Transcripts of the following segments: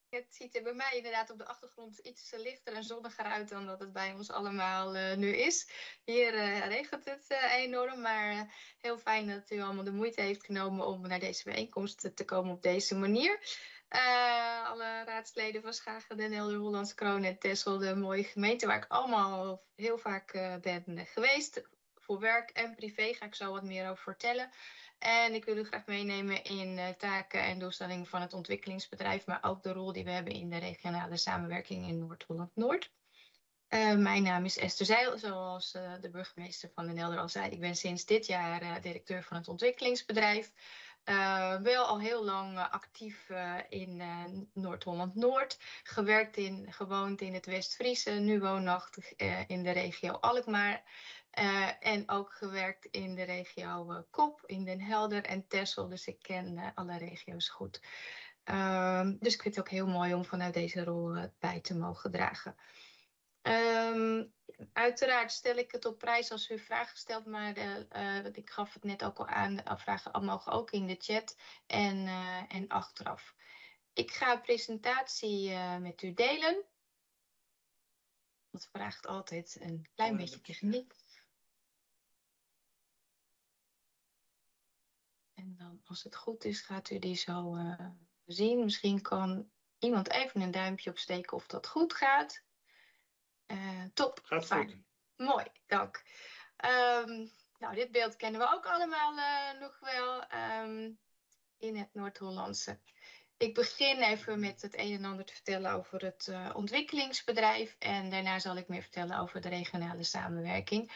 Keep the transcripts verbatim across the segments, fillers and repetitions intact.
Het ziet er bij mij inderdaad op de achtergrond iets lichter en zonniger uit dan dat het bij ons allemaal uh, nu is. Hier uh, regent het uh, enorm, maar uh, heel fijn dat u allemaal de moeite heeft genomen om naar deze bijeenkomst te komen op deze manier. Uh, alle raadsleden van Schagen, Den Helder, Hollandse Kroon en Texel, de mooie gemeente waar ik allemaal heel vaak uh, ben geweest. Voor werk en privé ga ik zo wat meer over vertellen. En ik wil u graag meenemen in uh, taken en doelstellingen van het ontwikkelingsbedrijf, maar ook de rol die we hebben in de regionale samenwerking in Noord-Holland-Noord. Uh, mijn naam is Esther Zeil, zoals uh, de burgemeester van Den Helder al zei. Ik ben sinds dit jaar uh, directeur van het ontwikkelingsbedrijf. Uh, wel al heel lang uh, actief uh, in uh, Noord-Holland-Noord. Gewerkt in, gewoond in het West-Friese, nu woonachtig uh, in de regio Alkmaar. Uh, en ook gewerkt in de regio uh, Kop, in Den Helder en Texel. Dus ik ken uh, alle regio's goed. Uh, dus ik vind het ook heel mooi om vanuit deze rol uh, bij te mogen dragen. Um, uiteraard stel ik het op prijs als u vragen stelt, maar uh, uh, ik gaf het net ook al aan, de vragen mogen ook in de chat en, uh, en achteraf. Ik ga een presentatie uh, met u delen. Dat vraagt altijd een klein oh, beetje techniek. En dan, als het goed is, gaat u die zo uh, zien. Misschien kan iemand even een duimpje opsteken of dat goed gaat. Uh, top. Gaat fijn. goed. Mooi, dank. Um, nou, dit beeld kennen we ook allemaal uh, nog wel um, in het Noord-Hollandse. Ik begin even met het een en ander te vertellen over het uh, ontwikkelingsbedrijf. En daarna zal ik meer vertellen over de regionale samenwerking.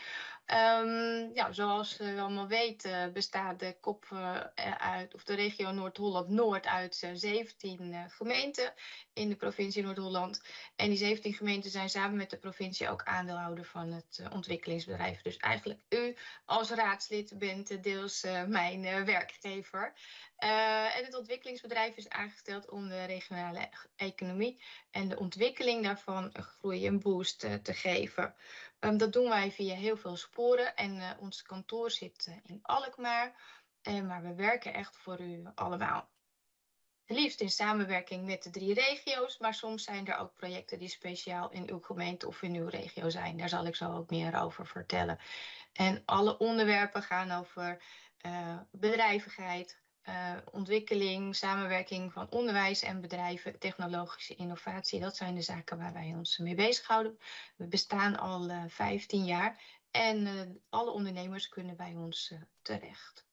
Um, ja, zoals u allemaal weten bestaat de kop uh, uit, of de regio Noord-Holland-Noord uit uh, zeventien uh, gemeenten in de provincie Noord-Holland. En die zeventien gemeenten zijn samen met de provincie ook aandeelhouder van het uh, ontwikkelingsbedrijf. Dus eigenlijk u als raadslid bent deels uh, mijn uh, werkgever. Uh, en het ontwikkelingsbedrijf is aangesteld om de regionale economie en de ontwikkeling daarvan een groei en boost uh, te geven. Um, dat doen wij via heel veel sporen en uh, ons kantoor zit uh, in Alkmaar, uh, maar we werken echt voor u allemaal. Het liefst in samenwerking met de drie regio's, maar soms zijn er ook projecten die speciaal in uw gemeente of in uw regio zijn. Daar zal ik zo ook meer over vertellen. En alle onderwerpen gaan over uh, bedrijvigheid, uh, ontwikkeling, samenwerking van onderwijs en bedrijven, technologische innovatie. Dat zijn de zaken waar wij ons mee bezighouden. We bestaan al uh, vijftien jaar en uh, alle ondernemers kunnen bij ons uh, terecht.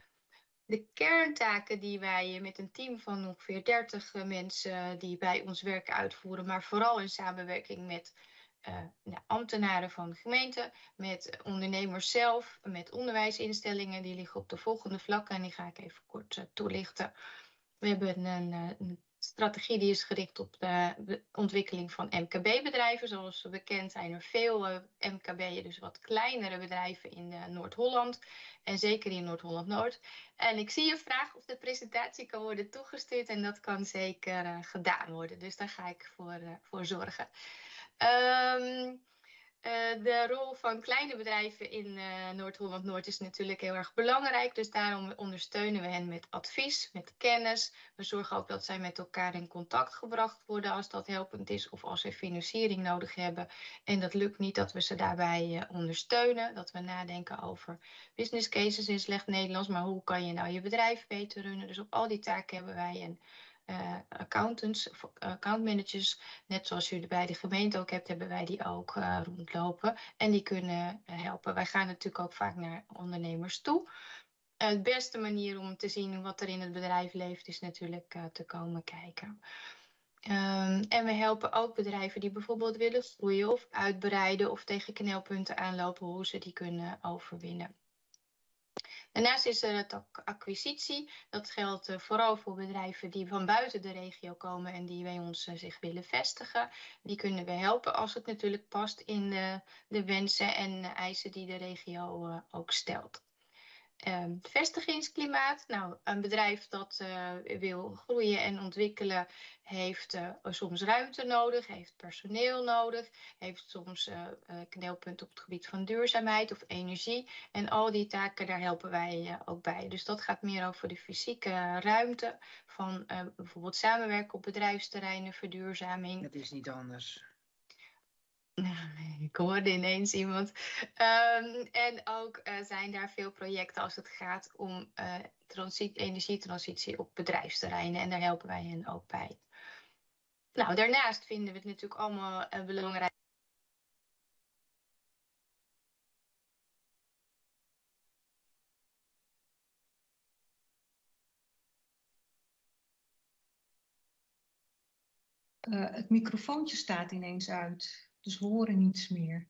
De kerntaken die wij met een team van ongeveer dertig mensen die bij ons werken uitvoeren, maar vooral in samenwerking met uh, nou, ambtenaren van de gemeente, met ondernemers zelf, met onderwijsinstellingen, die liggen op de volgende vlakken en die ga ik even kort uh, toelichten. We hebben een, een strategie die is gericht op de ontwikkeling van M K B-bedrijven. Zoals bekend zijn er veel uh, M K B'en, dus wat kleinere bedrijven in uh, Noord-Holland. En zeker in Noord-Holland-Noord. En ik zie je vraag of de presentatie kan worden toegestuurd. En dat kan zeker uh, gedaan worden. Dus daar ga ik voor, uh, voor zorgen. Um, Uh, de rol van kleine bedrijven in uh, Noord-Holland-Noord is natuurlijk heel erg belangrijk. Dus daarom ondersteunen we hen met advies, met kennis. We zorgen ook dat zij met elkaar in contact gebracht worden als dat helpend is of als ze financiering nodig hebben. En dat lukt niet, dat we ze daarbij uh, ondersteunen. Dat we nadenken over business cases in slecht Nederlands. Maar hoe kan je nou je bedrijf beter runnen? Dus op al die taken hebben wij een Uh, accountants of accountmanagers, net zoals jullie bij de gemeente ook hebt, hebben wij die ook uh, rondlopen en die kunnen uh, helpen. Wij gaan natuurlijk ook vaak naar ondernemers toe. Uh, de beste manier om te zien wat er in het bedrijf leeft is natuurlijk uh, te komen kijken. Um, en we helpen ook bedrijven die bijvoorbeeld willen groeien of uitbreiden of tegen knelpunten aanlopen, hoe ze die kunnen overwinnen. Daarnaast is er het acquisitie. Dat geldt uh, vooral voor bedrijven die van buiten de regio komen en die bij ons uh, zich willen vestigen. Die kunnen we helpen als het natuurlijk past in de, de wensen en uh, eisen die de regio uh, ook stelt. Um, vestigingsklimaat. Nou, een bedrijf dat uh, wil groeien en ontwikkelen heeft uh, soms ruimte nodig, heeft personeel nodig, heeft soms uh, uh, knelpunten op het gebied van duurzaamheid of energie. En al die taken, daar helpen wij uh, ook bij. Dus dat gaat meer over de fysieke ruimte van uh, bijvoorbeeld samenwerken op bedrijfsterreinen, verduurzaming. Het is niet anders. Ik hoorde ineens iemand. Um, en ook uh, zijn daar veel projecten als het gaat om uh, transitie, energietransitie op bedrijfsterreinen. En daar helpen wij hen ook bij. Nou, daarnaast vinden we het natuurlijk allemaal uh, belangrijk. Uh, het microfoontje staat ineens uit, dus we horen niets meer.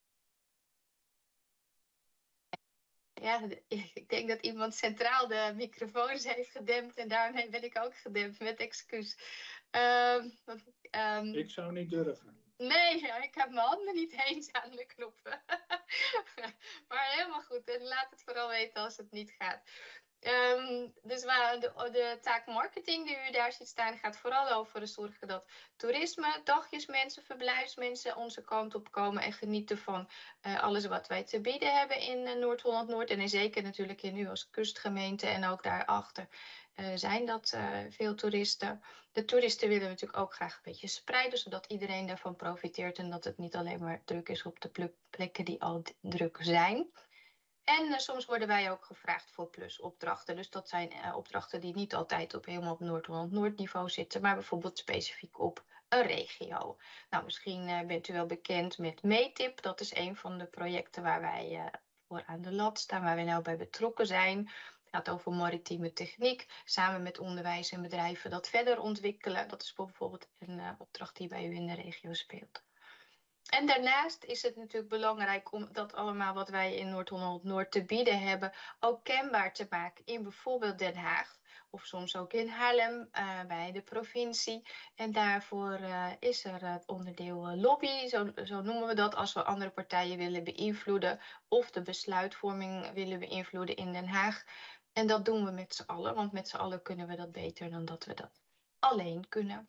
Ja, ik denk dat iemand centraal de microfoons heeft gedempt en daarmee ben ik ook gedempt, met excuus. Um, um, ik zou niet durven. Nee, ja, ik heb mijn handen niet eens aan de knoppen. Maar helemaal goed, en laat het vooral weten als het niet gaat. Um, dus waar de, de taak marketing die u daar ziet staan gaat vooral over zorgen dat toerisme, dagjesmensen, verblijfsmensen onze kant op komen en genieten van uh, alles wat wij te bieden hebben in uh, Noord-Holland-Noord. En zeker natuurlijk in u als kustgemeente en ook daarachter uh, zijn dat uh, veel toeristen. De toeristen willen we natuurlijk ook graag een beetje spreiden, zodat iedereen daarvan profiteert en dat het niet alleen maar druk is op de plekken die al druk zijn. En uh, soms worden wij ook gevraagd voor plusopdrachten. Dus dat zijn uh, opdrachten die niet altijd op helemaal op Noord-Holland-Noord niveau zitten, maar bijvoorbeeld specifiek op een regio. Nou, misschien uh, bent u wel bekend met Meetip. Dat is een van de projecten waar wij uh, voor aan de lat staan, waar wij nou bij betrokken zijn. Het gaat over maritieme techniek, samen met onderwijs en bedrijven dat verder ontwikkelen. Dat is bijvoorbeeld een uh, opdracht die bij u in de regio speelt. En daarnaast is het natuurlijk belangrijk om dat allemaal wat wij in Noord-Holland-Noord te bieden hebben ook kenbaar te maken in bijvoorbeeld Den Haag of soms ook in Haarlem uh, bij de provincie. En daarvoor uh, is er het onderdeel uh, lobby, zo, zo noemen we dat, als we andere partijen willen beïnvloeden of de besluitvorming willen beïnvloeden in Den Haag. En dat doen we met z'n allen, want met z'n allen kunnen we dat beter dan dat we dat alleen kunnen.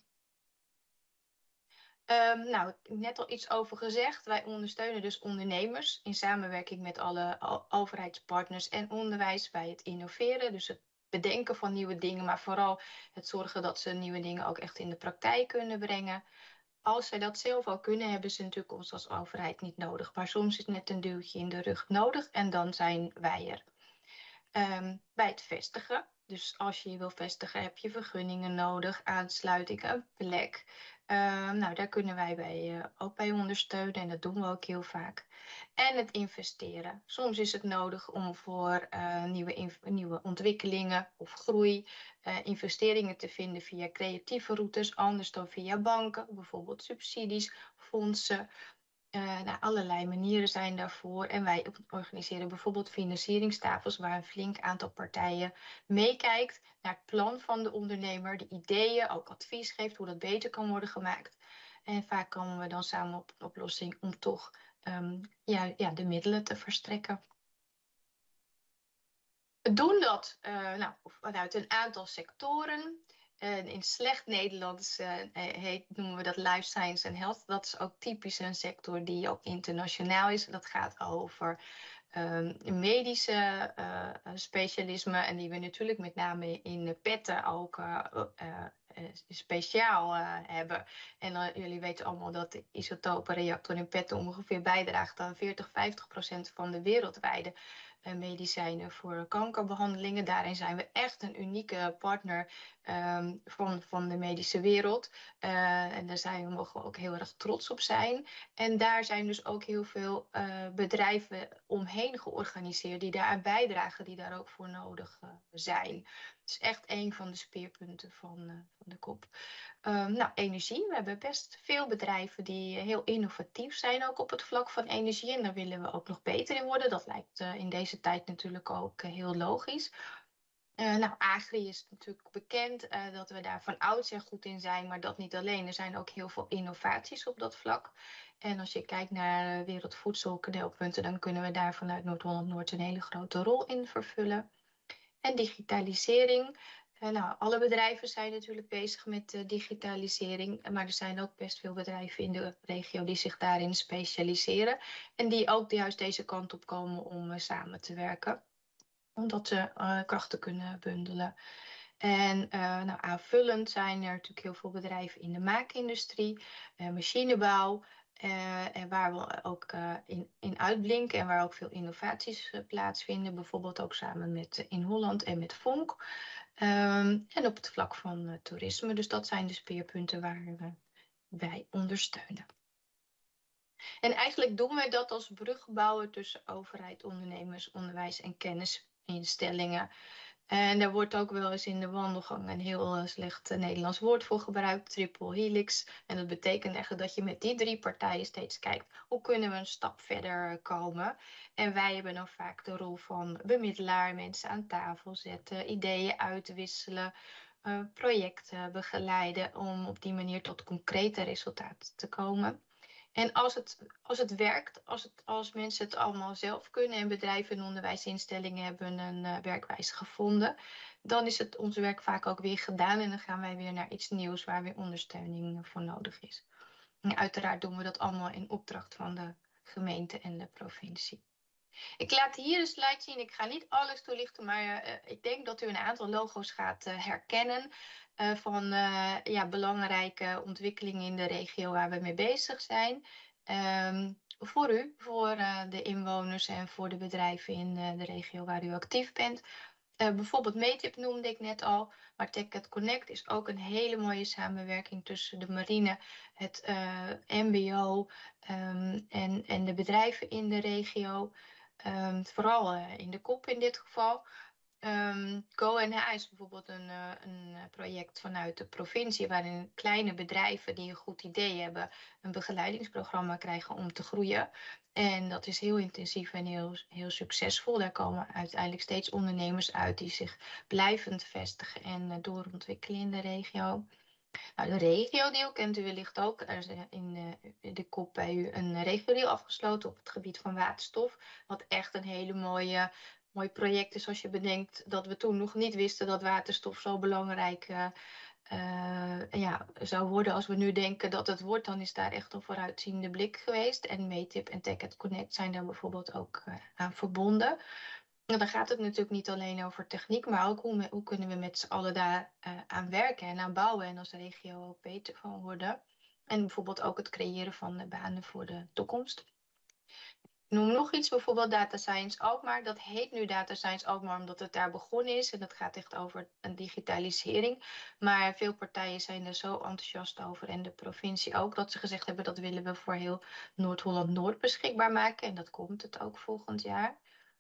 Um, nou, net al iets over gezegd. Wij ondersteunen dus ondernemers in samenwerking met alle overheidspartners en onderwijs bij het innoveren. Dus het bedenken van nieuwe dingen, maar vooral het zorgen dat ze nieuwe dingen ook echt in de praktijk kunnen brengen. Als zij dat zelf al kunnen, hebben ze natuurlijk ons als overheid niet nodig. Maar soms is net een duwtje in de rug nodig en dan zijn wij er. Um, bij het vestigen. Dus als je je wil vestigen, heb je vergunningen nodig, aansluiting, een plek. Uh, nou, daar kunnen wij bij, uh, ook bij ondersteunen en dat doen we ook heel vaak. En het investeren. Soms is het nodig om voor uh, nieuwe, nieuwe ontwikkelingen of groei uh, investeringen te vinden via creatieve routes, anders dan via banken, bijvoorbeeld subsidies, fondsen. Uh, nou, allerlei manieren zijn daarvoor. En wij organiseren bijvoorbeeld financieringstafels waar een flink aantal partijen meekijkt naar het plan van de ondernemer, de ideeën, ook advies geeft hoe dat beter kan worden gemaakt. En vaak komen we dan samen op een oplossing om toch um, ja, ja, de middelen te verstrekken. We doen dat uh, nou, vanuit een aantal sectoren. Uh, in slecht Nederlands uh, heet, noemen we dat life science en health. Dat is ook typisch een sector die ook internationaal is. Dat gaat over um, medische uh, specialismen en die we natuurlijk met name in petten ook uh, uh, uh, speciaal uh, hebben. En uh, jullie weten allemaal dat de isotopenreactor in petten ongeveer bijdraagt aan veertig, vijftig procent van de wereldwijde medicijnen voor kankerbehandelingen. Daarin zijn we echt een unieke partner um, van, van de medische wereld. Uh, en daar zijn we, mogen we ook heel erg trots op zijn. En daar zijn dus ook heel veel uh, bedrijven omheen georganiseerd die daaraan bijdragen, die daar ook voor nodig uh, zijn. Het is echt een van de speerpunten van, uh, van de kop. Um, nou, energie. We hebben best veel bedrijven die heel innovatief zijn, ook op het vlak van energie. En daar willen we ook nog beter in worden. Dat lijkt uh, in deze tijd natuurlijk ook uh, heel logisch. Uh, nou, agri is natuurlijk bekend uh, dat we daar van oudsher goed in zijn, maar dat niet alleen. Er zijn ook heel veel innovaties op dat vlak. En als je kijkt naar wereldvoedselknelpunten, dan kunnen we daar vanuit Noord-Holland-Noord een hele grote rol in vervullen. En digitalisering. Uh, nou, alle bedrijven zijn natuurlijk bezig met uh, digitalisering, maar er zijn ook best veel bedrijven in de regio die zich daarin specialiseren en die ook juist deze kant op komen om uh, samen te werken, omdat ze uh, krachten kunnen bundelen. En uh, nou, aanvullend zijn er natuurlijk heel veel bedrijven in de maakindustrie, uh, machinebouw, uh, en waar we ook uh, in, in uitblinken en waar ook veel innovaties uh, plaatsvinden. Bijvoorbeeld ook samen met uh, in Holland en met Vonk. Um, en op het vlak van uh, toerisme. Dus dat zijn de speerpunten waar we, wij ondersteunen. En eigenlijk doen we dat als brugbouwer tussen overheid, ondernemers, onderwijs en kennisinstellingen. En daar wordt ook wel eens in de wandelgang een heel slecht Nederlands woord voor gebruikt, triple helix. En dat betekent eigenlijk dat je met die drie partijen steeds kijkt, hoe kunnen we een stap verder komen? En wij hebben dan vaak de rol van bemiddelaar, mensen aan tafel zetten, ideeën uitwisselen, uh, projecten begeleiden om op die manier tot concrete resultaten te komen. En als het, als het werkt, als, het, als mensen het allemaal zelf kunnen en bedrijven en onderwijsinstellingen hebben een uh, werkwijze gevonden, dan is het ons werk vaak ook weer gedaan en dan gaan wij weer naar iets nieuws waar weer ondersteuning voor nodig is. En uiteraard doen we dat allemaal in opdracht van de gemeente en de provincie. Ik laat hier een slide zien. Ik ga niet alles toelichten, maar uh, ik denk dat u een aantal logo's gaat uh, herkennen uh, van uh, ja, belangrijke ontwikkelingen in de regio waar we mee bezig zijn. Um, voor u, voor uh, de inwoners en voor de bedrijven in uh, de regio waar u actief bent. Uh, bijvoorbeeld Meetip noemde ik net al, maar TechEd Connect is ook een hele mooie samenwerking tussen de marine, het uh, M B O um, en, en de bedrijven in de regio. Um, vooral uh, in de kop in dit geval. Um, Go N H is bijvoorbeeld een, uh, een project vanuit de provincie waarin kleine bedrijven die een goed idee hebben een begeleidingsprogramma krijgen om te groeien. En dat is heel intensief en heel, heel succesvol. Daar komen uiteindelijk steeds ondernemers uit die zich blijvend vestigen en uh, doorontwikkelen in de regio. Nou, de regio-deal kent u wellicht ook. Er is in de, de kop bij u een regio-deal afgesloten op het gebied van waterstof. Wat echt een hele mooie, mooi project is als je bedenkt dat we toen nog niet wisten dat waterstof zo belangrijk uh, uh, ja, zou worden. Als we nu denken dat het wordt, dan is daar echt een vooruitziende blik geweest. En Meetip en TechEd Connect zijn daar bijvoorbeeld ook uh, aan verbonden. Dan gaat het natuurlijk niet alleen over techniek, maar ook hoe, hoe kunnen we met z'n allen daar uh, aan werken en aan bouwen en als regio ook beter van worden. En bijvoorbeeld ook het creëren van de banen voor de toekomst. Ik noem nog iets, bijvoorbeeld Data Science Alkmaar. Dat heet nu Data Science Alkmaar omdat het daar begonnen is. En dat gaat echt over een digitalisering. Maar veel partijen zijn er zo enthousiast over. En de provincie ook. Dat ze gezegd hebben dat willen we voor heel Noord-Holland-Noord beschikbaar maken. En dat komt het ook volgend jaar.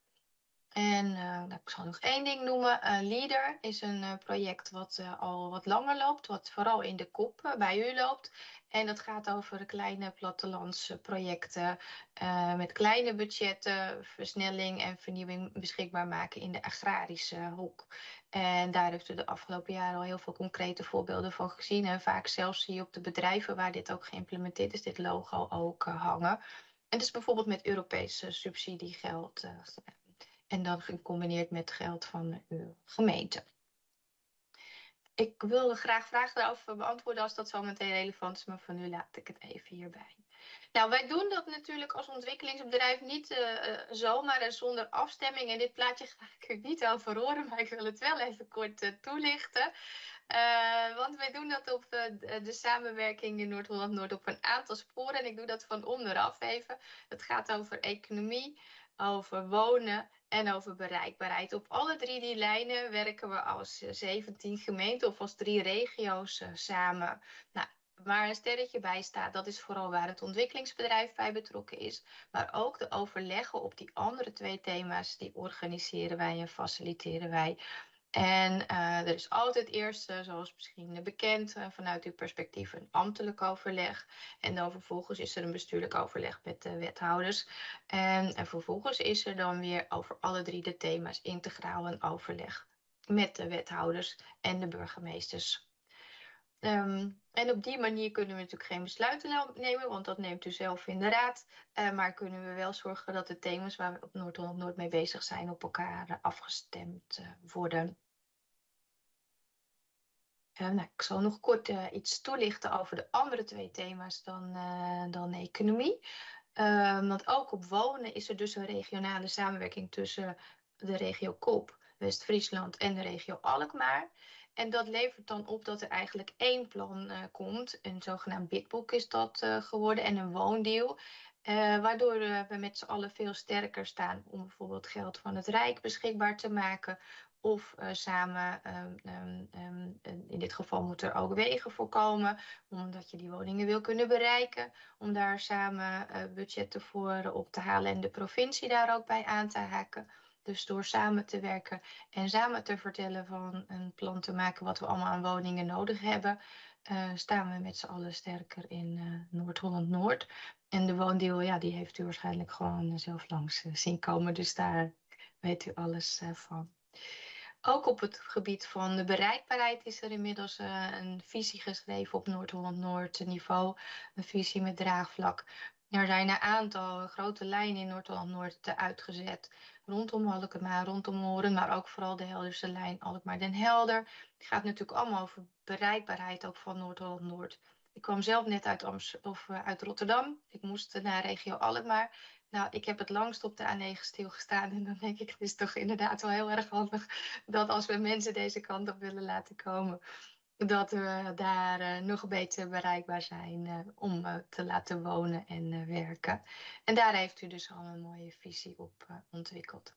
En uh, nou, ik zal nog één ding noemen. Uh, Leader is een uh, project wat uh, al wat langer loopt. Wat vooral in de kop uh, bij u loopt. En dat gaat over kleine plattelandsprojecten. Uh, met kleine budgetten, versnelling en vernieuwing beschikbaar maken in de agrarische hoek. En daar heeft u de afgelopen jaren al heel veel concrete voorbeelden van gezien. En vaak zelfs zie je op de bedrijven waar dit ook geïmplementeerd is, dit logo ook uh, hangen. En dus bijvoorbeeld met Europese subsidiegeld. Uh, En dan gecombineerd met geld van uw gemeente. Ik wilde graag vragen daarover beantwoorden als dat zo meteen relevant is, maar voor nu laat ik het even hierbij. Nou, wij doen dat natuurlijk als ontwikkelingsbedrijf niet uh, zomaar en zonder afstemming. En dit plaatje ga ik er niet over horen, maar ik wil het wel even kort uh, toelichten. Uh, want wij doen dat op uh, de samenwerking in Noord-Holland-Noord op een aantal sporen. En ik doe dat van onderaf even. Het gaat over economie, over wonen en over bereikbaarheid. Op alle drie die lijnen werken we als zeventien gemeenten of als drie regio's uh, samen. Nou, waar een sterretje bij staat, dat is vooral waar het ontwikkelingsbedrijf bij betrokken is. Maar ook de overleggen op die andere twee thema's, die organiseren wij en faciliteren wij. En uh, er is altijd eerst, uh, zoals misschien bekend, uh, vanuit uw perspectief een ambtelijk overleg. En dan vervolgens is er een bestuurlijk overleg met de wethouders. En, en vervolgens is er dan weer over alle drie de thema's integraal een overleg met de wethouders en de burgemeesters. Um, en op die manier kunnen we natuurlijk geen besluiten nemen, want dat neemt u zelf in de raad. Uh, maar kunnen we wel zorgen dat de thema's waar we op Noord-Holland-Noord mee bezig zijn op elkaar afgestemd uh, worden. Uh, nou, ik zal nog kort uh, iets toelichten over de andere twee thema's dan, uh, dan economie. Uh, want ook op wonen is er dus een regionale samenwerking tussen de regio Kop, West-Friesland en de regio Alkmaar. En dat levert dan op dat er eigenlijk één plan uh, komt. Een zogenaamd bidboek is dat uh, geworden en een woondeal. Uh, waardoor uh, we met z'n allen veel sterker staan om bijvoorbeeld geld van het Rijk beschikbaar te maken. Of uh, samen, um, um, um, in dit geval moeten er ook wegen voorkomen, omdat je die woningen wil kunnen bereiken. Om daar samen uh, budgetten voor op te halen en de provincie daar ook bij aan te haken. Dus door samen te werken en samen te vertellen van een plan te maken wat we allemaal aan woningen nodig hebben, uh, staan we met z'n allen sterker in uh, Noord-Holland-Noord. En de woondeal, ja, die heeft u waarschijnlijk gewoon zelf langs uh, zien komen. Dus daar weet u alles uh, van. Ook op het gebied van de bereikbaarheid is er inmiddels uh, een visie geschreven op Noord-Holland-Noord niveau. Een visie met draagvlak. Er zijn een aantal grote lijnen in Noord-Holland-Noord uitgezet. Rondom Alkmaar, rondom Horen, maar ook vooral de Helderse lijn Alkmaar-Den Helder. Het gaat natuurlijk allemaal over bereikbaarheid ook van Noord-Holland-Noord. Ik kwam zelf net uit, Amst- of, uh, uit Rotterdam. Ik moest naar regio Alkmaar. Nou, ik heb het langst op de A negen stilgestaan. En dan denk ik, het is toch inderdaad wel heel erg handig dat als we mensen deze kant op willen laten komen, dat we daar uh, nog beter bereikbaar zijn uh, om uh, te laten wonen en uh, werken. En daar heeft u dus al een mooie visie op uh, ontwikkeld.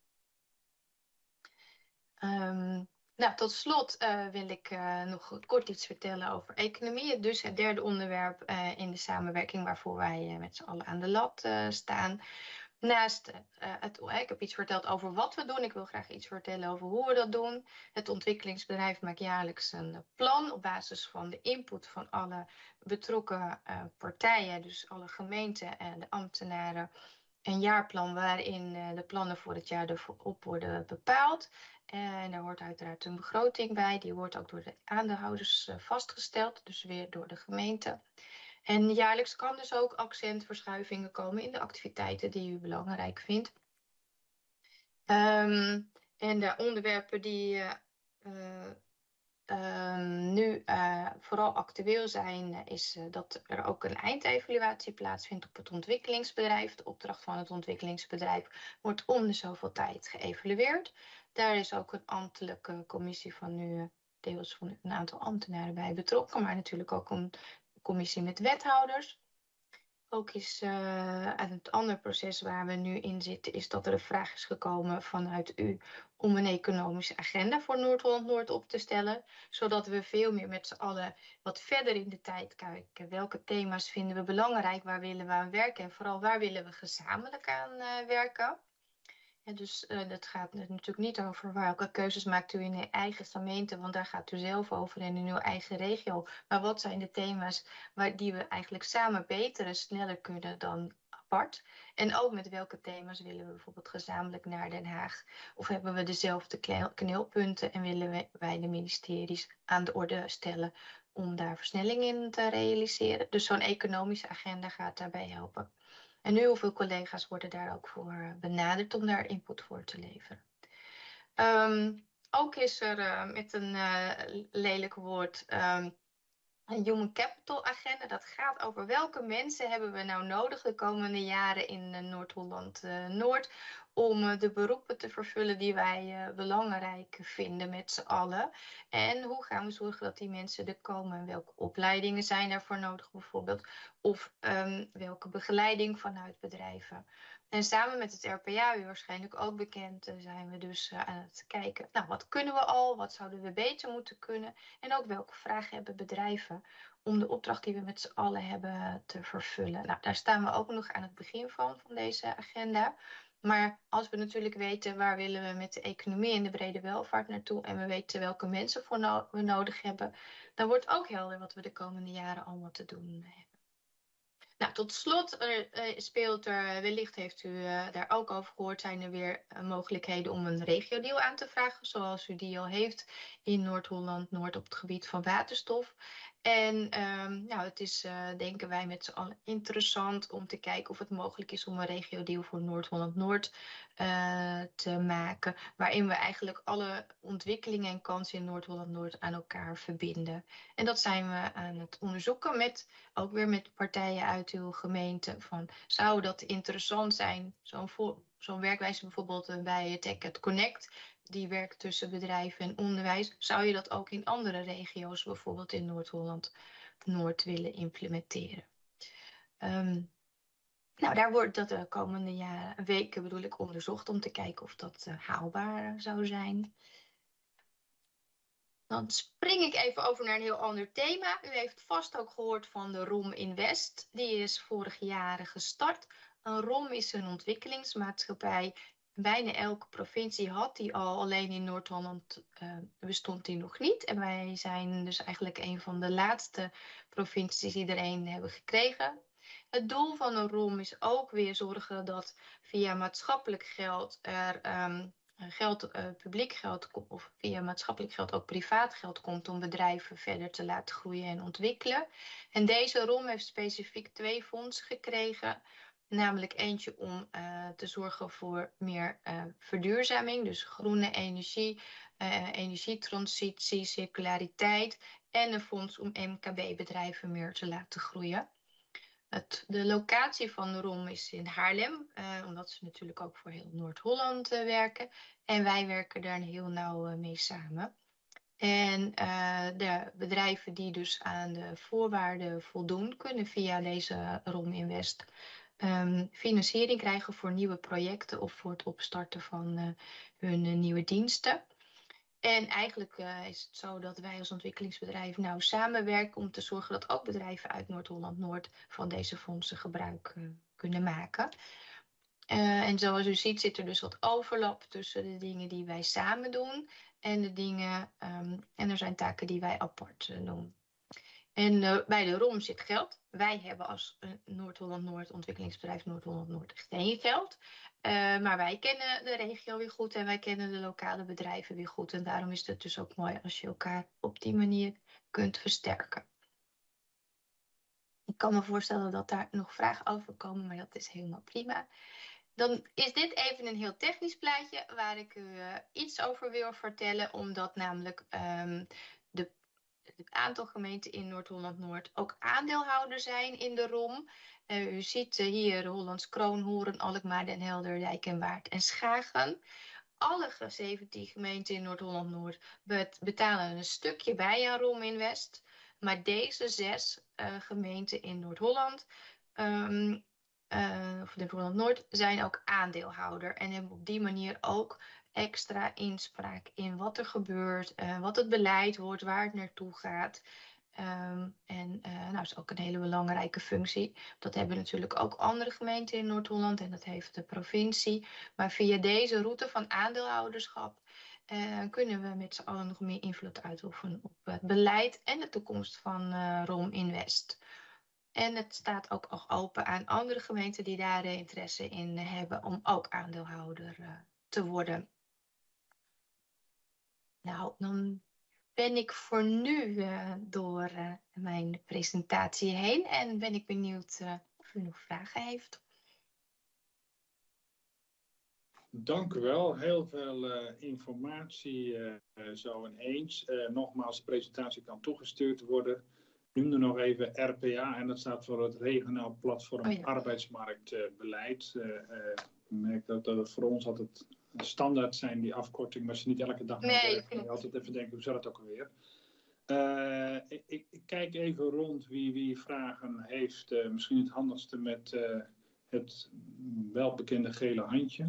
Um, nou, tot slot uh, wil ik uh, nog kort iets vertellen over economie. Dus het derde onderwerp uh, in de samenwerking waarvoor wij uh, met z'n allen aan de lat uh, staan. Naast uh, het, uh, ik heb iets verteld over wat we doen. Ik wil graag iets vertellen over hoe we dat doen. Het ontwikkelingsbedrijf maakt jaarlijks een plan op basis van de input van alle betrokken uh, partijen. Dus alle gemeenten en de ambtenaren. Een jaarplan waarin uh, de plannen voor het jaar erop worden bepaald. En er hoort uiteraard een begroting bij. Die wordt ook door de aandeelhouders uh, vastgesteld. Dus weer door de gemeente. En jaarlijks kan dus ook accentverschuivingen komen in de activiteiten die u belangrijk vindt. Um, en de onderwerpen die uh, uh, um, nu uh, vooral actueel zijn, is uh, dat er ook een eindevaluatie plaatsvindt op het ontwikkelingsbedrijf. De opdracht van het ontwikkelingsbedrijf wordt om de zoveel tijd geëvalueerd. Daar is ook een ambtelijke commissie van nu, deels van een aantal ambtenaren bij betrokken, maar natuurlijk ook een commissie met wethouders. Ook is uh, het andere proces waar we nu in zitten, is dat er een vraag is gekomen vanuit u om een economische agenda voor Noord-Holland-Noord op te stellen. Zodat we veel meer met z'n allen wat verder in de tijd kijken. Welke thema's vinden we belangrijk? Waar willen we aan werken? En vooral waar willen we gezamenlijk aan uh, werken? Ja, dus uh, dat gaat natuurlijk niet over welke keuzes maakt u in uw eigen gemeente, want daar gaat u zelf over en in uw eigen regio. Maar wat zijn de thema's waar, die we eigenlijk samen beter en sneller kunnen dan apart? En ook met welke thema's willen we bijvoorbeeld gezamenlijk naar Den Haag? Of hebben we dezelfde knelpunten en willen we, wij de ministeries aan de orde stellen om daar versnelling in te realiseren? Dus zo'n economische agenda gaat daarbij helpen. En heel veel collega's worden daar ook voor benaderd om daar input voor te leveren. Um, ook is er uh, met een uh, lelijk woord um, een Human Capital Agenda. Dat gaat over welke mensen hebben we nou nodig de komende jaren in uh, Noord-Holland-Noord. Uh, om uh, de beroepen te vervullen die wij uh, belangrijk vinden met z'n allen. En hoe gaan we zorgen dat die mensen er komen? En welke opleidingen zijn daarvoor nodig bijvoorbeeld? Of um, welke begeleiding vanuit bedrijven? En samen met het R P A, u waarschijnlijk ook bekend, uh, zijn we dus uh, aan het kijken. Nou, wat kunnen we al? Wat zouden we beter moeten kunnen? En ook welke vragen hebben bedrijven om de opdracht die we met z'n allen hebben te vervullen? Nou, daar staan we ook nog aan het begin van, van deze agenda. Maar als we natuurlijk weten waar willen we met de economie en de brede welvaart naartoe en we weten welke mensen voor no- we nodig hebben, dan wordt ook helder wat we de komende jaren allemaal te doen hebben. Nou, tot slot er, uh, speelt er, wellicht heeft u uh, daar ook over gehoord, zijn er weer uh, mogelijkheden om een regiodeal aan te vragen, zoals u die al heeft in Noord-Holland-Noord op het gebied van waterstof. En um, nou, het is, uh, denken wij met z'n allen, interessant om te kijken of het mogelijk is om een regiodeal voor Noord-Holland-Noord uh, te maken, waarin we eigenlijk alle ontwikkelingen en kansen in Noord-Holland-Noord aan elkaar verbinden. En dat zijn we aan het onderzoeken met, ook weer met partijen uit uw gemeente. Van, zou dat interessant zijn, zo'n zo'n werkwijze bijvoorbeeld bij TechEd Connect, die werkt tussen bedrijven en onderwijs, zou je dat ook in andere regio's, bijvoorbeeld in Noord-Holland-Noord, willen implementeren? Um, nou, daar wordt dat de komende jaren, weken bedoel ik, onderzocht om te kijken of dat uh, haalbaar zou zijn. Dan spring ik even over naar een heel ander thema. U heeft vast ook gehoord van de R O M Invest. Die is vorig jaar gestart. Een R O M is een ontwikkelingsmaatschappij. Bijna elke provincie had die al, alleen in Noord-Holland uh, bestond die nog niet. En wij zijn dus eigenlijk een van de laatste provincies die er een hebben gekregen. Het doel van een R O M is ook weer zorgen dat via maatschappelijk geld er um, geld, uh, publiek geld of via maatschappelijk geld ook privaat geld komt om bedrijven verder te laten groeien en ontwikkelen. En deze R O M heeft specifiek twee fondsen gekregen. Namelijk eentje om uh, te zorgen voor meer uh, verduurzaming, dus groene energie, uh, energietransitie, circulariteit. En een fonds om M K B-bedrijven meer te laten groeien. Het, de locatie van de R O M is in Haarlem, uh, omdat ze natuurlijk ook voor heel Noord-Holland uh, werken. En wij werken daar heel nauw uh, mee samen. En uh, de bedrijven die dus aan de voorwaarden voldoen, kunnen via deze R O M Invest um, financiering krijgen voor nieuwe projecten of voor het opstarten van uh, hun uh, nieuwe diensten. En eigenlijk uh, is het zo dat wij als ontwikkelingsbedrijf nou samenwerken om te zorgen dat ook bedrijven uit Noord-Holland-Noord van deze fondsen gebruik uh, kunnen maken. Uh, en zoals u ziet zit er dus wat overlap tussen de dingen die wij samen doen en de dingen, um, en er zijn taken die wij apart uh, doen. En uh, bij de R O M zit geld. Wij hebben als uh, Noord-Holland-Noord, ontwikkelingsbedrijf Noord-Holland-Noord, geen geld. Uh, maar wij kennen de regio weer goed en wij kennen de lokale bedrijven weer goed. En daarom is het dus ook mooi als je elkaar op die manier kunt versterken. Ik kan me voorstellen dat daar nog vragen over komen, maar dat is helemaal prima. Dan is dit even een heel technisch plaatje waar ik u uh, iets over wil vertellen, omdat namelijk um, de het aantal gemeenten in Noord-Holland-Noord ook aandeelhouder zijn in de R O M. Uh, u ziet uh, hier Hollands Kroon, Horen, Alkmaar, Den Helder, Dijk en Waard en Schagen. Alle zeventien gemeenten in Noord-Holland-Noord bet betalen een stukje bij aan R O M Invest. Maar deze zes uh, gemeenten in Noord-Holland, um, uh, of Noord-Holland-Noord, zijn ook aandeelhouder. En hebben op die manier ook extra inspraak in wat er gebeurt, uh, wat het beleid wordt, waar het naartoe gaat. Um, en uh, nou, dat is ook een hele belangrijke functie. Dat hebben natuurlijk ook andere gemeenten in Noord-Holland en dat heeft de provincie. Maar via deze route van aandeelhouderschap uh, kunnen we met z'n allen nog meer invloed uitoefenen op het beleid en de toekomst van uh, R O M Invest. En het staat ook nog open aan andere gemeenten die daar interesse in hebben om ook aandeelhouder uh, te worden. Nou, dan ben ik voor nu uh, door uh, mijn presentatie heen en ben ik benieuwd uh, of u nog vragen heeft. Dank u wel. Heel veel uh, informatie uh, zo ineens. Uh, nogmaals, de presentatie kan toegestuurd worden. Ik noemde nog even R P A en dat staat voor het Regionaal Platform oh ja. Arbeidsmarktbeleid. Uh, uh, ik merk dat, dat het voor ons altijd standaard zijn, die afkorting, maar ze niet elke dag mee nee, werken. Je altijd even denken, hoe zat het ook alweer? Uh, ik, ik kijk even rond wie, wie vragen heeft. Uh, misschien het handigste met uh, het welbekende gele handje.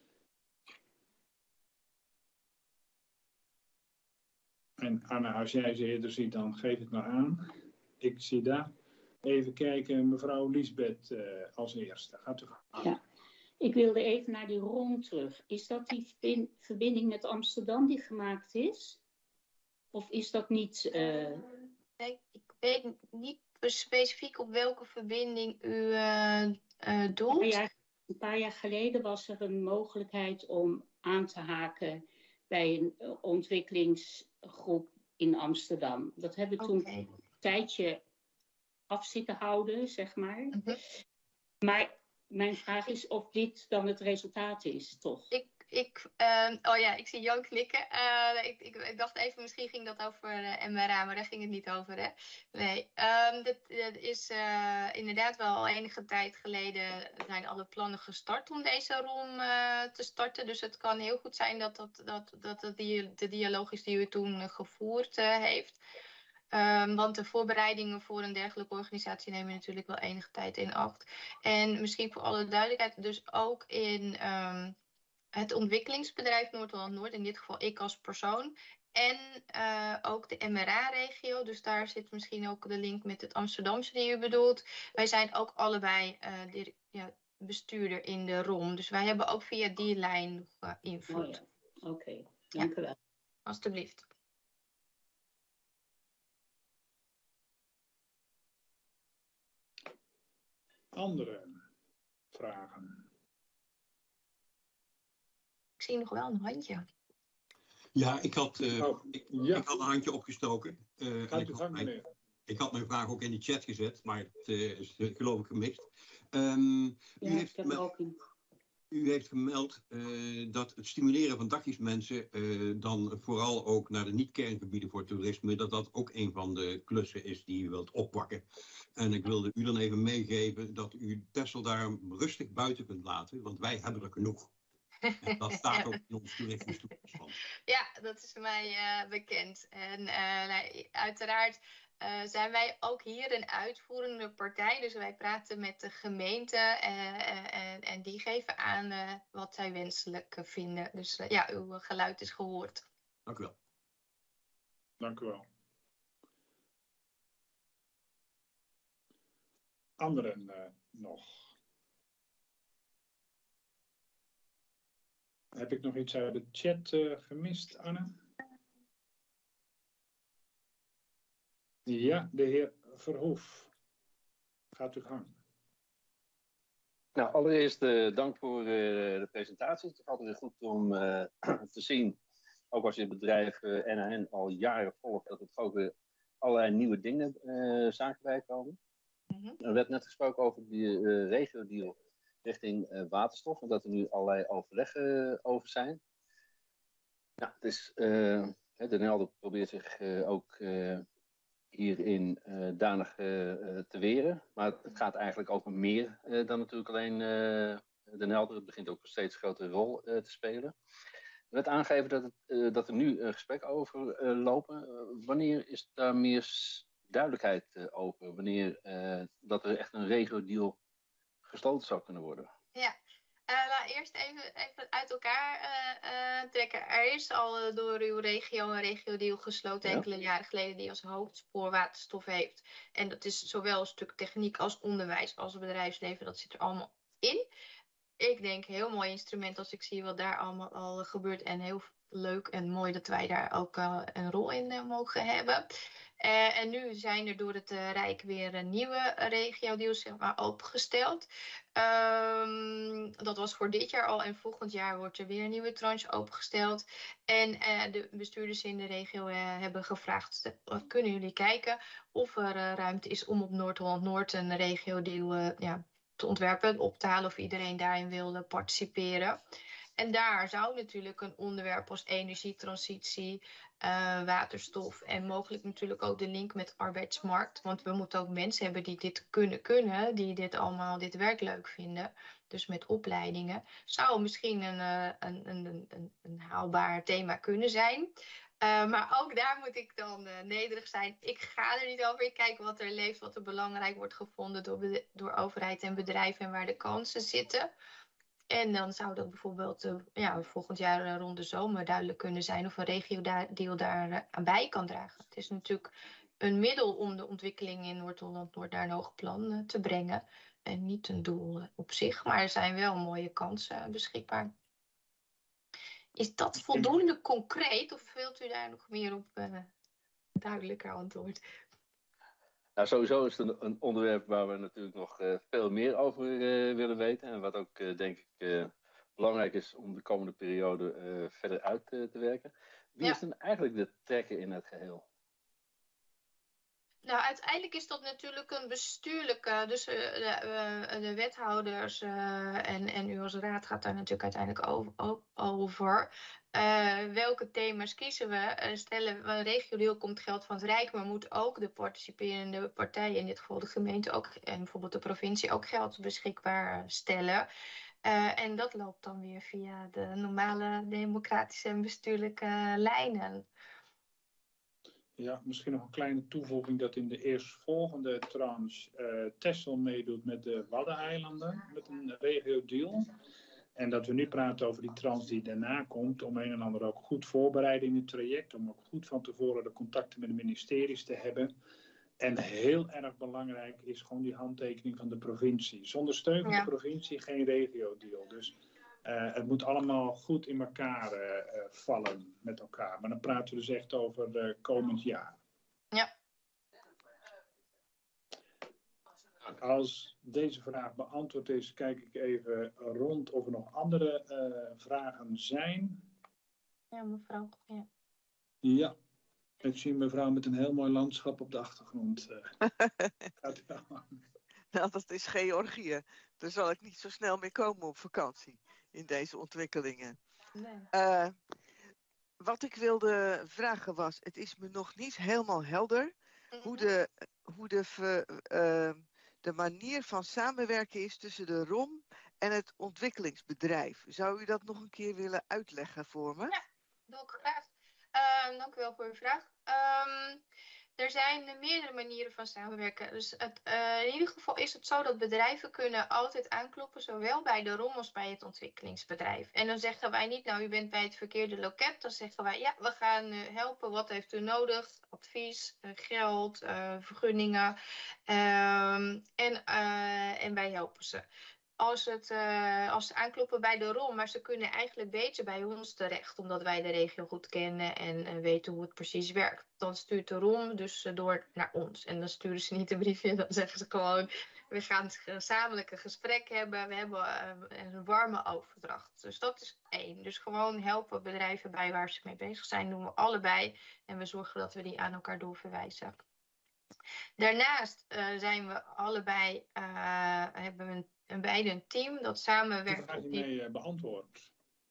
En Anna, als jij ze eerder ziet, dan geef het maar aan. Ik zie daar. Even kijken, mevrouw Liesbeth uh, als eerste. Gaat u gaan. Ja, ik wilde even naar die R O M terug. Is dat die verbinding met Amsterdam die gemaakt is? Of is dat niet... Uh... nee, ik weet niet specifiek op welke verbinding u uh, uh, doelt. Een paar, jaar, een paar jaar geleden was er een mogelijkheid om aan te haken bij een uh, ontwikkelingsgroep in Amsterdam. Dat hebben we toen Okay. een tijdje af zitten houden, zeg maar. Mm-hmm. Maar mijn vraag is of dit dan het resultaat is, toch? Ik, ik, uh, oh ja, ik zie Jan knikken. Uh, ik, ik, ik dacht even, misschien ging dat over uh, M R A, maar daar ging het niet over, hè? Nee, um, dit, dit is uh, inderdaad wel al enige tijd geleden zijn alle plannen gestart om deze R O M uh, te starten. Dus het kan heel goed zijn dat, dat, dat, dat, dat die, de dialoog is die u toen uh, gevoerd uh, heeft. Um, want de voorbereidingen voor een dergelijke organisatie nemen natuurlijk wel enige tijd in acht. En misschien voor alle duidelijkheid, dus ook in um, het ontwikkelingsbedrijf Noord-Holland-Noord, in dit geval ik als persoon. En uh, ook de M R A-regio, dus daar zit misschien ook de link met het Amsterdamse die u bedoelt. Wij zijn ook allebei uh, de, ja, bestuurder in de R O M. Dus wij hebben ook via die lijn nog uh, invloed. Oh ja. Oké, okay. Dank u wel. Ja, alstublieft. Andere vragen? Ik zie nog wel een handje. Ja, ik had, uh, oh, ik, ja. ik had een handje opgestoken. Uh, Gaat ik, u gang, mijn, meneer. ik had mijn vraag ook in de chat gezet, maar het uh, is uh, geloof ik gemist. Um, ja, u, heeft ik heb gemeld, ook in. u heeft gemeld uh, dat het stimuleren van dagjesmensen uh, dan vooral ook naar de niet-kerngebieden voor toerisme, dat dat ook een van de klussen is die u wilt oppakken. En ik wilde u dan even meegeven dat u Texel daar rustig buiten kunt laten, want wij hebben er genoeg. En dat staat ook in ons toeristingsplan. Ja, dat is mij uh, bekend. En uh, uiteraard uh, zijn wij ook hier een uitvoerende partij. Dus wij praten met de gemeente uh, en, en die geven aan uh, wat zij wenselijk vinden. Dus uh, ja, uw geluid is gehoord. Dank u wel. Dank u wel. Anderen uh, nog? Heb ik nog iets uit de chat uh, gemist, Anne? Ja, de heer Verhoef. Gaat uw gang. Nou, allereerst uh, dank voor uh, de presentatie. Het is altijd weer goed om uh, te zien, ook als je het bedrijf uh, N H N al jaren volgt, dat er ook weer allerlei nieuwe dingen, uh, zaken bij komen. Mm-hmm. Er werd net gesproken over die uh, regio-deal richting uh, waterstof, en dat er nu allerlei overleggen uh, over zijn. Nou, het is, uh, de Nelde probeert zich uh, ook uh, hierin uh, danig uh, te weren, maar het gaat eigenlijk ook om meer uh, dan natuurlijk alleen uh, de Nelde. Het begint ook een steeds grotere rol uh, te spelen. Er werd aangegeven dat, het, uh, dat er nu een gesprek over uh, lopen. Uh, wanneer is daar meer duidelijkheid uh, over? Wanneer uh, dat er echt een regio-deal gesloten zou kunnen worden? Ja, uh, laat eerst even, even uit elkaar uh, uh, trekken. Er is al uh, door uw regio een regio-deal gesloten ja. enkele jaren geleden die als hoofdspoor waterstof heeft. En dat is zowel een stuk techniek als onderwijs als bedrijfsleven. Dat zit er allemaal in. Ik denk heel mooi instrument als ik zie wat daar allemaal al gebeurt. En heel leuk en mooi dat wij daar ook uh, een rol in uh, mogen hebben. Uh, en nu zijn er door het uh, Rijk weer een nieuwe regio-deals zeg maar, opengesteld. Um, dat was voor dit jaar al en volgend jaar wordt er weer een nieuwe tranche opengesteld. En uh, de bestuurders in de regio uh, hebben gevraagd, uh, kunnen jullie kijken of er uh, ruimte is om op Noord-Holland-Noord een regio-deal uh, ja, te ontwerpen, op te halen of iedereen daarin wil uh, participeren. En daar zou natuurlijk een onderwerp als energietransitie, uh, waterstof en mogelijk natuurlijk ook de link met arbeidsmarkt. Want we moeten ook mensen hebben die dit kunnen kunnen, die dit allemaal, dit werk leuk vinden. Dus met opleidingen zou misschien een, uh, een, een, een, een haalbaar thema kunnen zijn. Uh, maar ook daar moet ik dan uh, nederig zijn. Ik ga er niet over. Ik kijk wat er leeft, wat er belangrijk wordt gevonden door, door overheid en bedrijven en waar de kansen zitten. En dan zou dat bijvoorbeeld uh, ja, volgend jaar uh, rond de zomer duidelijk kunnen zijn of een regio-deal daar uh, aan bij kan dragen. Het is natuurlijk een middel om de ontwikkeling in Noord-Holland-Noord naar een hoog plan uh, te brengen. En niet een doel uh, op zich, maar er zijn wel mooie kansen uh, beschikbaar. Is dat voldoende concreet of wilt u daar nog meer op uh, duidelijker antwoord? Nou, sowieso is het een, een onderwerp waar we natuurlijk nog uh, veel meer over uh, willen weten. En wat ook, uh, denk ik, uh, belangrijk is om de komende periode uh, verder uit uh, te werken. Wie ja. is dan eigenlijk de trekker in het geheel? Nou, uiteindelijk is dat natuurlijk een bestuurlijke, dus uh, de, uh, de wethouders uh, en, en u als raad gaat daar natuurlijk uiteindelijk over. over. Uh, welke thema's kiezen we? Uh, stellen we regionaal komt geld van het Rijk, maar moet ook de participerende partijen, in dit geval de gemeente ook, en bijvoorbeeld de provincie, ook geld beschikbaar stellen. Uh, en dat loopt dan weer via de normale democratische en bestuurlijke lijnen. Ja, misschien nog een kleine toevoeging dat in de eerstvolgende tranche uh, Texel meedoet met de Waddeneilanden, met een regio-deal. En dat we nu praten over die tranche die daarna komt, om een en ander ook goed voorbereiden in het traject, om ook goed van tevoren de contacten met de ministeries te hebben. En heel erg belangrijk is gewoon die handtekening van de provincie. Zonder steun van ja. de provincie geen regio-deal. Dus uh, het moet allemaal goed in elkaar uh, vallen met elkaar. Maar dan praten we dus echt over uh, komend jaar. Ja. Als deze vraag beantwoord is, kijk ik even rond of er nog andere uh, vragen zijn. Ja, mevrouw. Ja. Ja. Ik zie mevrouw met een heel mooi landschap op de achtergrond. Gaat nou, dat is Georgië. Daar zal ik niet zo snel mee komen op vakantie in deze ontwikkelingen. Nee. Uh, wat ik wilde vragen was, het is me nog niet helemaal helder mm-hmm. hoe, de, hoe de, uh, de manier van samenwerken is tussen de R O M en het ontwikkelingsbedrijf. Zou u dat nog een keer willen uitleggen voor me? Ja, doe ik graag. Uh, dank u wel voor uw vraag. Um, er zijn meerdere manieren van samenwerken. Dus het, uh, in ieder geval is het zo dat bedrijven kunnen altijd aankloppen, zowel bij de R O M als bij het ontwikkelingsbedrijf. En dan zeggen wij niet, nou u bent bij het verkeerde loket. Dan zeggen wij, ja, we gaan uh, helpen. Wat heeft u nodig? Advies, uh, geld, uh, vergunningen. Um, en, uh, en wij helpen ze. Als, het, uh, als ze aankloppen bij de R O M, maar ze kunnen eigenlijk beter bij ons terecht, omdat wij de regio goed kennen en uh, weten hoe het precies werkt. Dan stuurt de R O M dus uh, door naar ons. En dan sturen ze niet een briefje, dan zeggen ze gewoon, we gaan gezamenlijk een gesprek hebben, we hebben uh, een warme overdracht. Dus dat is één. Dus gewoon helpen bedrijven bij waar ze mee bezig zijn, doen we allebei. En we zorgen dat we die aan elkaar doorverwijzen. Daarnaast uh, zijn we allebei, uh, hebben we een En beide een team dat samenwerkt. Daar ga je mee uh, beantwoord.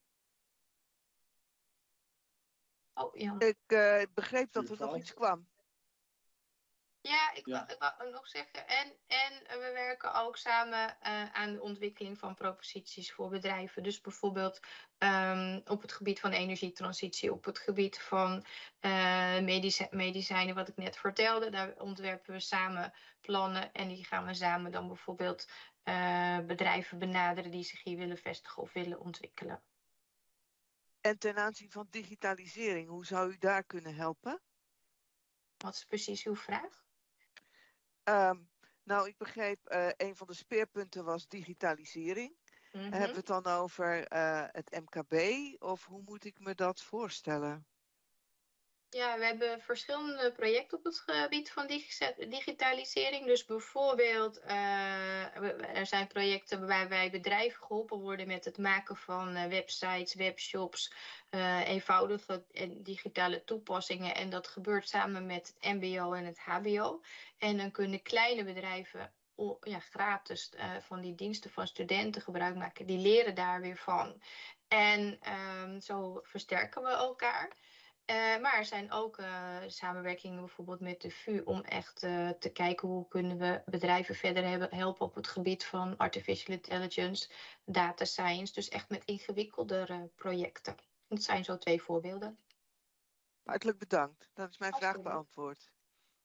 Oh, ja. Ik uh, begreep dat er nog iets kwam. Ja, ik, ja. ik wou nog zeggen. En, en we werken ook samen uh, aan de ontwikkeling van proposities voor bedrijven. Dus bijvoorbeeld um, op het gebied van energietransitie, op het gebied van uh, medici- medicijnen, wat ik net vertelde. Daar ontwerpen we samen plannen en die gaan we samen dan bijvoorbeeld uh, bedrijven benaderen die zich hier willen vestigen of willen ontwikkelen. En ten aanzien van digitalisering, hoe zou u daar kunnen helpen? Wat is precies uw vraag? Um, nou, ik begreep, uh, een van de speerpunten was digitalisering. Mm-hmm. Hebben we het dan over uh, het M K B of hoe moet ik me dat voorstellen? Ja, we hebben verschillende projecten op het gebied van dig- digitalisering. Dus bijvoorbeeld, uh, er zijn projecten waarbij wij bedrijven geholpen worden met het maken van uh, websites, webshops, uh, eenvoudige en digitale toepassingen. En dat gebeurt samen met het M B O en het H B O. En dan kunnen kleine bedrijven oh, ja, gratis uh, van die diensten van studenten gebruik maken. Die leren daar weer van. En um, zo versterken we elkaar. Uh, maar er zijn ook uh, samenwerkingen bijvoorbeeld met de V U om echt uh, te kijken hoe kunnen we bedrijven verder hebben, helpen op het gebied van artificial intelligence, data science. Dus echt met ingewikkeldere projecten. Dat zijn zo twee voorbeelden. Hartelijk bedankt. Dat is mijn vraag beantwoord.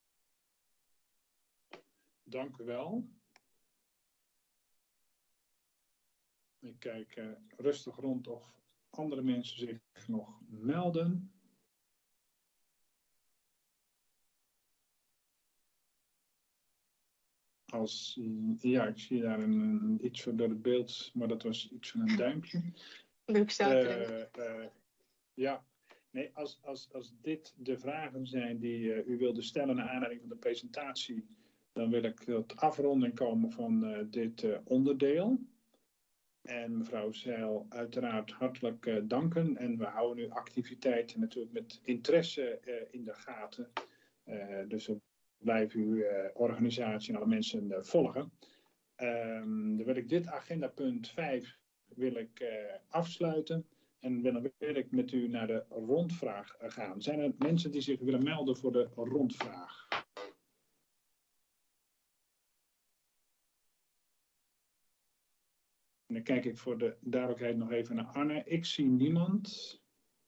Dank u wel. Ik kijk uh, rustig rond of andere mensen zich nog melden. Als, ja, ik zie daar een, een, iets van door het beeld, maar dat was iets van een duimpje. Uh, uh, ja, nee, als, als, als dit de vragen zijn die uh, u wilde stellen naar aanleiding van de presentatie Dan wil ik tot afronding komen van uh, dit uh, onderdeel. En mevrouw Zeil, uiteraard hartelijk uh, danken. En we houden nu activiteiten natuurlijk met interesse uh, in de gaten. Uh, dus we blijven uw uh, organisatie en alle mensen uh, volgen. Um, dan wil ik dit agendapunt vijf wil ik, uh, afsluiten. En dan wil ik met u naar de rondvraag gaan. Zijn er mensen die zich willen melden voor de rondvraag? En dan kijk ik voor de duidelijkheid nog even naar Anne. Ik zie niemand.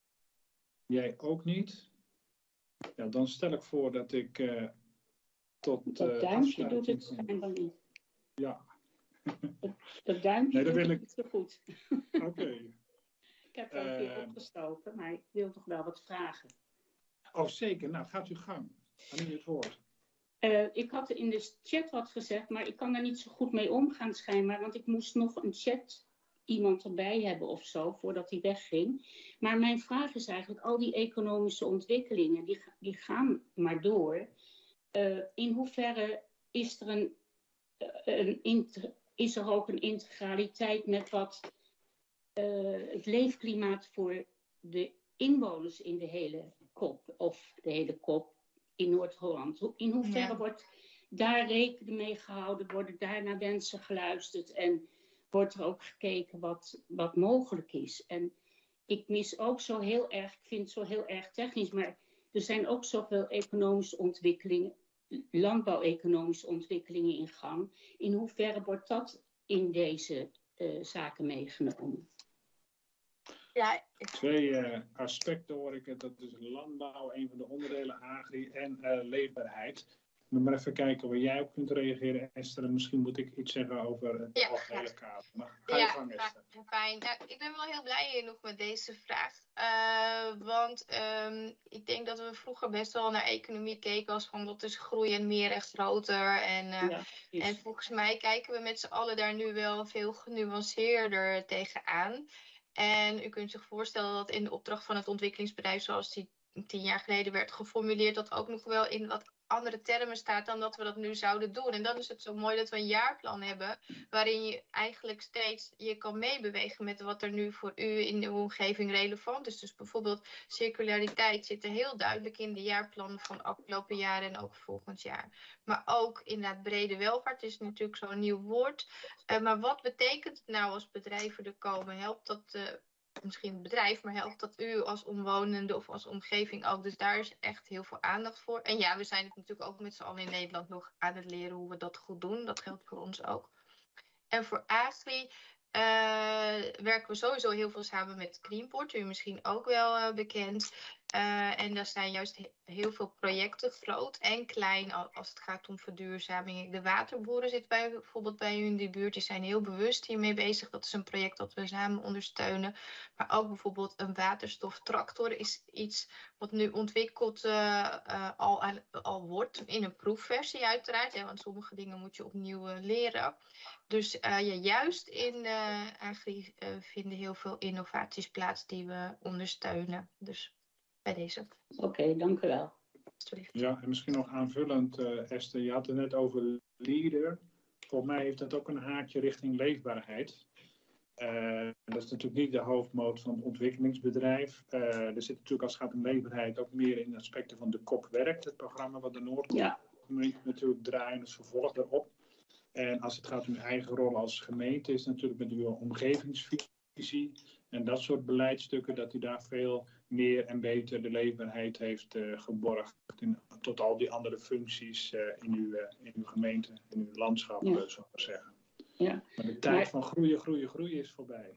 Jij ook niet. Ja, dan stel ik voor dat ik uh, tot uh, dat duimpje doet het schijnbaar niet. Ja. Dat, dat duimpje nee, dat doet wil het ik... niet zo goed. Oké. Okay. Ik heb het uh, weer opgestoken, maar ik wil toch wel wat vragen. Oh, zeker. Nou, gaat uw gang. Aan u het woord. Uh, ik had in de chat wat gezegd, maar ik kan daar niet zo goed mee omgaan schijnbaar, want ik moest nog een chat iemand erbij hebben of zo, voordat hij wegging. Maar mijn vraag is eigenlijk, al die economische ontwikkelingen, die, die gaan maar door. Uh, in hoeverre is er, een, een inter, is er ook een integraliteit met wat uh, het leefklimaat voor de inwoners in de hele kop, of de hele kop, in Noord-Holland. In hoeverre ja. wordt daar rekening mee gehouden, worden daar naar wensen geluisterd en wordt er ook gekeken wat, wat mogelijk is. En ik mis ook zo heel erg, ik vind het zo heel erg technisch, maar er zijn ook zoveel economische ontwikkelingen, landbouw-economische ontwikkelingen in gang. In hoeverre wordt dat in deze uh, zaken meegenomen? Ja, twee uh, aspecten hoor ik. Dat is landbouw, een van de onderdelen, agri en uh, leefbaarheid. Moet maar even kijken waar jij op kunt reageren, Esther. En misschien moet ik iets zeggen over het ja, algehele kader. Maar ga je ja, gang, Esther. Ja, fijn. Nou, ik ben wel heel blij nog met deze vraag. Uh, want um, ik denk dat we vroeger best wel naar economie keken als van dat is groei en meer en groter. En, uh, ja, en volgens mij kijken we met z'n allen daar nu wel veel genuanceerder tegenaan. En u kunt zich voorstellen dat in de opdracht van het ontwikkelingsbedrijf, zoals die tien jaar geleden werd geformuleerd, dat ook nog wel in wat andere termen staat dan dat we dat nu zouden doen. En dan is het zo mooi dat we een jaarplan hebben waarin je eigenlijk steeds je kan meebewegen met wat er nu voor u in de omgeving relevant is. Dus bijvoorbeeld circulariteit zit er heel duidelijk in de jaarplannen van afgelopen jaar en ook volgend jaar. Maar ook inderdaad brede welvaart is natuurlijk zo'n nieuw woord. Uh, maar wat betekent het nou als bedrijven er komen? Helpt dat uh, misschien het bedrijf, maar helpt dat u als omwonende of als omgeving ook. Dus daar is echt heel veel aandacht voor. En ja, we zijn het natuurlijk ook met z'n allen in Nederland nog aan het leren hoe we dat goed doen. Dat geldt voor ons ook. En voor agri uh, werken we sowieso heel veel samen met Greenport. U misschien ook wel uh, bekend. Uh, en daar zijn juist he- heel veel projecten, groot en klein, als het gaat om verduurzaming. De waterboeren zitten bij, bijvoorbeeld bij u in de buurt. Die zijn heel bewust hiermee bezig. Dat is een project dat we samen ondersteunen. Maar ook bijvoorbeeld een waterstoftractor is iets wat nu ontwikkeld uh, uh, al, al wordt. In een proefversie uiteraard. Hè, want sommige dingen moet je opnieuw uh, leren. Dus uh, ja, juist in uh, agri uh, vinden heel veel innovaties plaats die we ondersteunen. Dus bij deze. Oké, okay, dank u wel. Ja, en misschien nog aanvullend, uh, Esther, je had het net over leader. Volgens mij heeft dat ook een haakje richting leefbaarheid. Uh, dat is natuurlijk niet de hoofdmoot van het ontwikkelingsbedrijf. Uh, er zit natuurlijk als het gaat om leefbaarheid ook meer in aspecten van de kop werkt. Het programma wat de Noordgemeente ja. natuurlijk draaien, als vervolg daarop. En als het gaat om je eigen rol als gemeente, is het natuurlijk met uw omgevingsvisie en dat soort beleidstukken, dat u daar veel meer en beter de leefbaarheid heeft uh, geborgd. In, tot al die andere functies uh, in, uw, uh, in uw gemeente, in uw landschap, ja. uh, zou ik zeggen. Ja. Maar de tijd maar, van groeien, groeien, groeien is voorbij.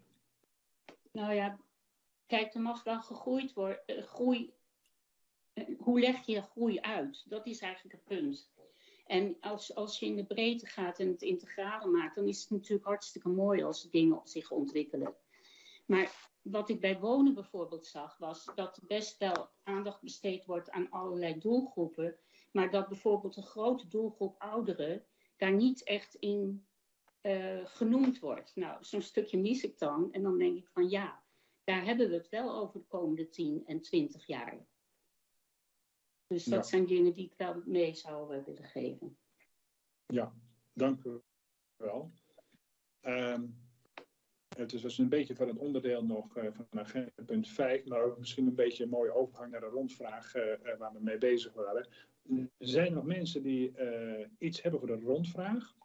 Nou ja, kijk, er mag wel gegroeid worden. Uh, groei, uh, hoe leg je groei uit? Dat is eigenlijk het punt. En als, als je in de breedte gaat en het integrale maakt, dan is het natuurlijk hartstikke mooi als dingen zich ontwikkelen. Maar wat ik bij wonen bijvoorbeeld zag, was dat er best wel aandacht besteed wordt aan allerlei doelgroepen, maar dat bijvoorbeeld een grote doelgroep ouderen daar niet echt in uh, genoemd wordt. Nou, zo'n stukje mis ik dan en dan denk ik van ja, daar hebben we het wel over de komende tien en twintig jaar. Dus dat ja. zijn dingen die ik wel mee zou uh, willen geven. Ja, dank u wel. Um, het is dus een beetje van het onderdeel nog uh, van agenda punt vijf, maar misschien een beetje een mooie overgang naar de rondvraag uh, uh, waar we mee bezig waren. Er zijn nog mensen die uh, iets hebben voor de rondvraag?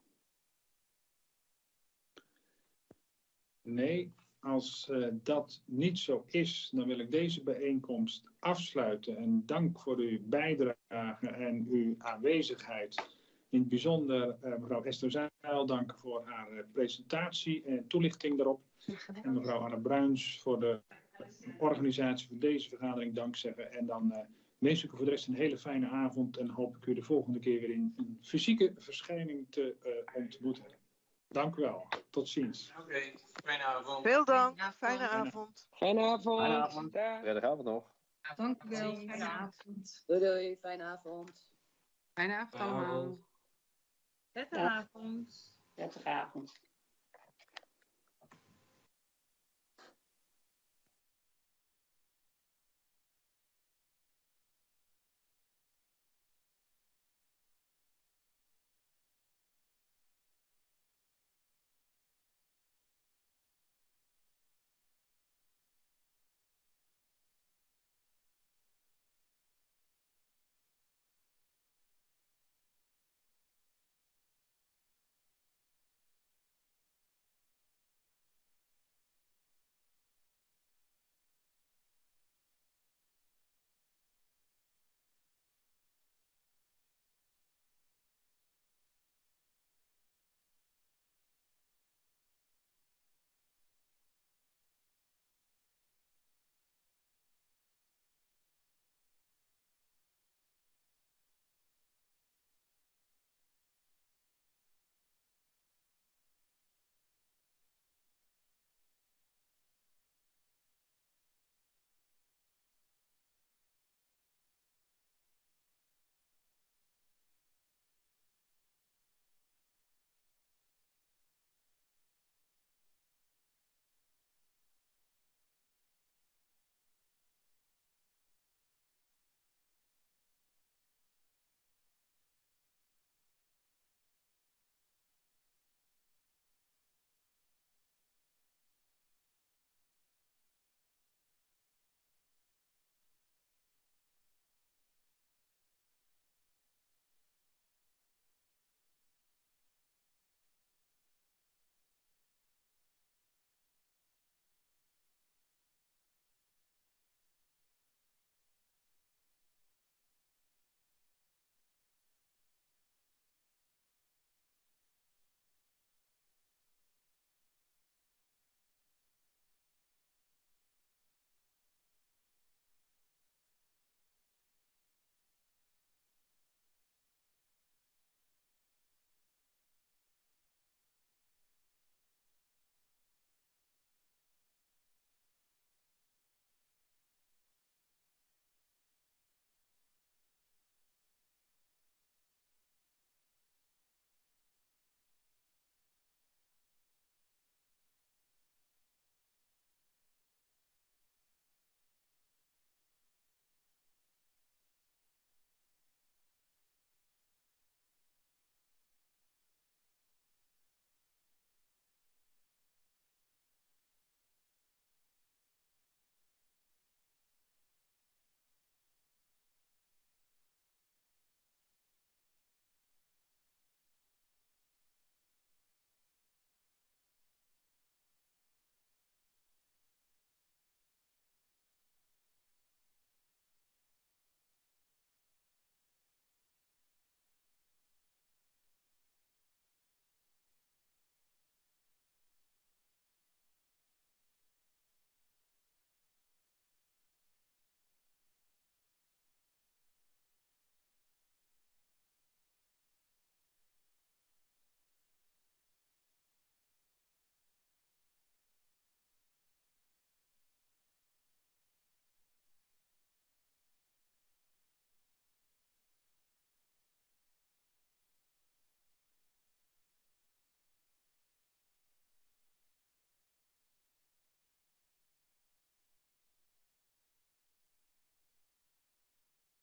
Nee, als uh, dat niet zo is, dan wil ik deze bijeenkomst afsluiten. En dank voor uw bijdrage en uw aanwezigheid. In het bijzonder uh, mevrouw Esther Zijl, dank voor haar uh, presentatie en toelichting daarop. En mevrouw Anne Bruins voor de organisatie van deze vergadering dank zeggen. En dan uh, wens ik u voor de rest een hele fijne avond en hoop ik u de volgende keer weer in een fysieke verschijning te uh, ontmoeten. Dank u wel. Tot ziens. Oké, okay. Fijne avond. Veel dank. Fijne avond. Fijne avond. Fijne avond. Prettige avond nog. Dank u wel. Fijne avond. Doei doei, fijne avond. Fijne avond allemaal. Prettige avond. Prettige avond.